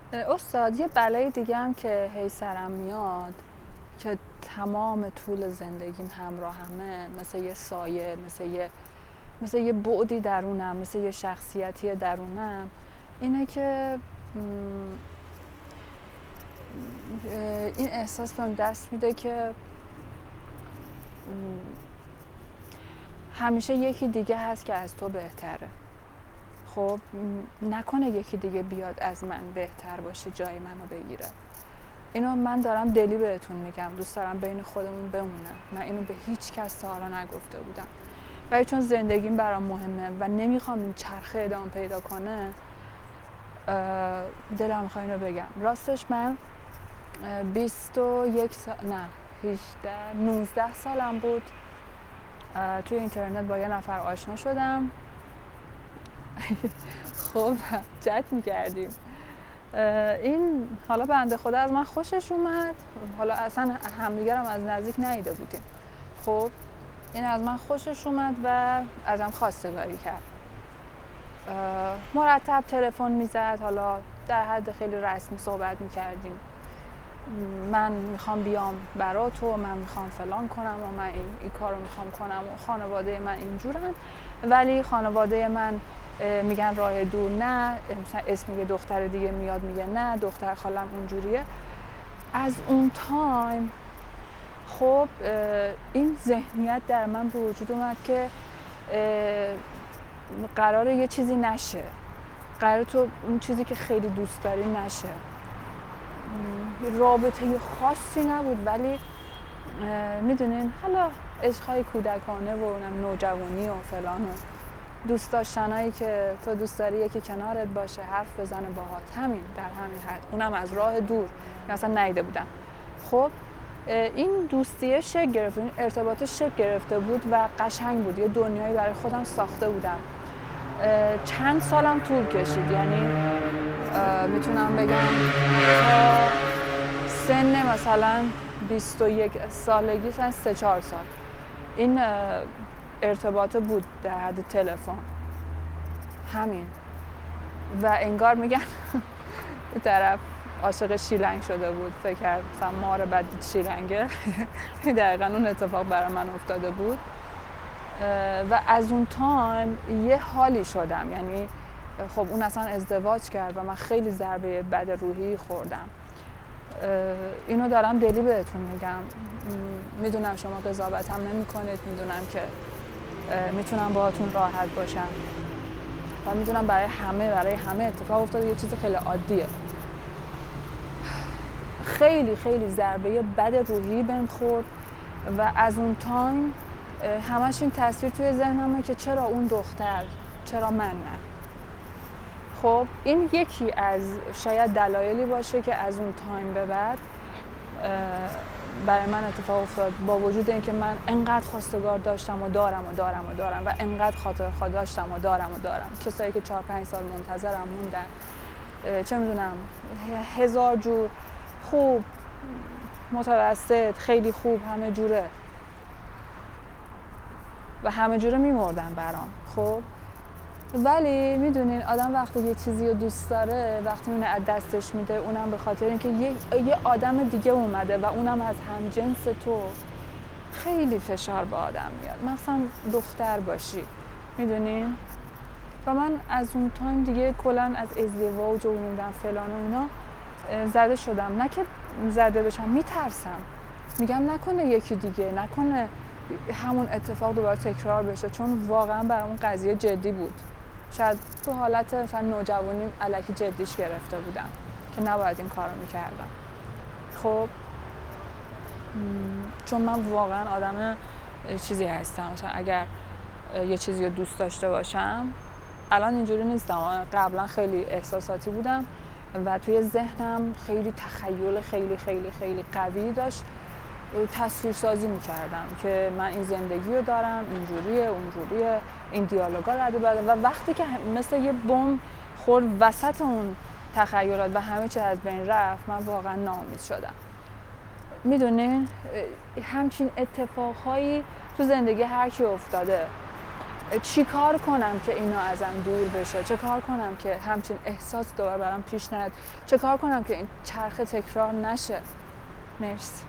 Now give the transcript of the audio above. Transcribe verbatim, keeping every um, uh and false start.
استاد، یه بلای دیگه هم که هی سرم میاد که تمام طول زندگیم همراهمه، مثل یه سایه، مثل یه مثل یه بعدی درونم، مثل یه شخصیتی درونم، اینه که این احساس بهم دست میده که همیشه یکی دیگه هست که از تو بهتره. خب نکنه یکی دیگه بیاد از من بهتر باشه، جای منو بگیره. اینو من دارم دلی بهتون میگم، دوست دارم بین خودمون بمونم. من اینو به هیچ کس تا حالا نگفته بودم، ولی چون زندگیم برام مهمه و نمیخوام این چرخه ادامه پیدا کنه، دلم میخواد اینو بگم. راستش من بیست و یک سال، نه هجده نوزده سالم بود، توی اینترنت با یه نفر آشنا شدم. خب چت میکردیم. این حالا بنده خدا از من خوشش اومد، حالا اصلا همدیگرم از نزدیک ندیده بودیم. خب این از من خوشش اومد و ازم خواستگاری کرد. مرتب تلفن میزد، حالا در حد خیلی رسمی صحبت میکردیم. من میخوام بیام برا تو، من میخوام فلان کنم و من این, این کارو میخوام کنم و خانواده من اینجورن، ولی خانواده من میگن راه دور نه، مثلا اسم یه دختر دیگه میاد میگه نه، دختر خالم اونجوریه. از اون تایم خب این ذهنیت در من به وجود اومد که قراره یه چیزی نشه، قراره تو اون چیزی که خیلی دوست داری نشه. رابطه خاصی نبود، ولی میدونین حالا عشقهای کودکانه و نوجوانی و فلان و دوست داشتنایی که تو دوست داری یکی کنارت باشه، حرف بزنه باهات، همین در همین حد، اونم از راه دور، مثلا نیده بودم. خب این دوستیه شکل گرفت، این ارتباط شکل گرفته بود و قشنگ بود، یه دنیایی برای خودم ساخته بودم. چند سالم طول کشید، یعنی میتونم بگم تا سن مثلا بیست و یک سالگی، مثلا سه چهار سال این ارتباط بود در حد تلفن، همین. و انگار میگن یه طرف عاشق شیلنگ شده بود، فکر کرد مثلا مار بد شیلنگه. دقیقا اون اتفاق برای من افتاده بود و از اون تایم یه حالی شدم. یعنی خب اون اصلا ازدواج کرد و من خیلی ضربه بد روحی خوردم. اینو دارم دلی بهتون میگم. میدونم شما قضاوت هم نمی کنید، میدونم که میتونم باهاتون راحت باشم و میدونم برای همه برای همه اتفاق افتاده، یه چیز خیلی عادیه. خیلی خیلی ضربه بد روحی بهم خورد و از اون تایم همش این تصویر توی ذهنمه که چرا اون دختر، چرا من نه. خب این یکی از شاید دلایلی باشه که از اون تایم به بعد برای من اتفاق افتاد، با وجود اینکه من انقدر خواستگار داشتم و دارم و دارم و دارم و انقدر خاطر خواه داشتم و دارم و دارم، کسایی که چهار پنج سال منتظرم موندن، چه میدونم هزار جور، خوب، متوسط، خیلی خوب، همه جوره و همه جوره میمردن برام. خب ولی میدونین آدم وقتی یه چیزی رو دوست داره، وقتی اون از دستش میده، اونم به خاطر اینکه یه, یه آدم دیگه اومده و اونم از همجنس تو، خیلی فشار به آدم میاد، مثلا دختر باشی، میدونین. و من از اون تایم دیگه کلا از ازدواج و نمیدونم فلان و اینا زده شدم. نه که زده بشم، میترسم، میگم نکنه یکی دیگه، نکنه همون اتفاق دوباره تکرار بشه، چون واقعا برامون قضیه جدی بود. شاید تو حالت مثلا نوجوانی الکی جدیش گرفته بودم که نباید این کارو میکردم. خب چون من واقعا آدم چیزی هستم، مثلا اگر یه چیزی رو دوست داشته باشم، الان اینجوری نیستم، قبلا خیلی احساساتی بودم و توی ذهنم خیلی تخیل خیلی خیلی خیلی قوی داشت، تصویر سازی میکردم که من این زندگی رو دارم، اینجوریه اونجوریه، این دیالوگا رد و بدل. و وقتی که مثل یه بمب خورد وسط اون تخیلات و همه چی از بین رفت، من واقعا ناامید شدم. میدونین همچین اتفاقهایی تو زندگی هر کی افتاده. چی کار کنم که اینا ازم دور بشه؟ چه کار کنم که همچین احساس دوباره برام پیش نیاد؟ چه کار کنم که این چرخه تکرار نشه؟ مرسی.